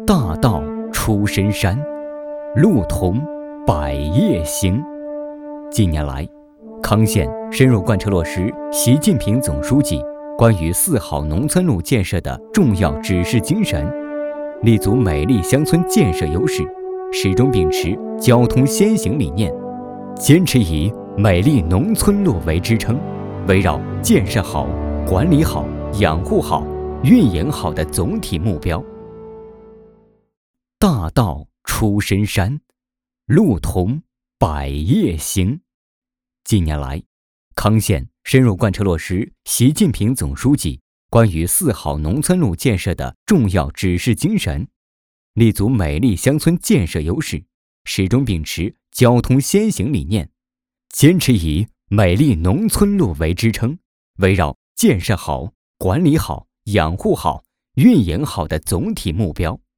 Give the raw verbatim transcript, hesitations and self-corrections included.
大道出深山，路通百业兴。近年来，康县深入贯彻落实习近平总书记关于四好农村路建设的重要指示精神，立足美丽乡村建设优势，始终秉持交通先行理念，坚持以美丽农村路为支撑，围绕建设好、管理好、养护好、运营好的总体目标。大道出深山，路通百业兴。近年来，康县深入贯彻落实习近平总书记关于四好农村路建设的重要指示精神，立足美丽乡村建设优势，始终秉持交通先行理念，坚持以美丽农村路为支撑，围绕建设好、管理好、养护好、运营好的总体目标。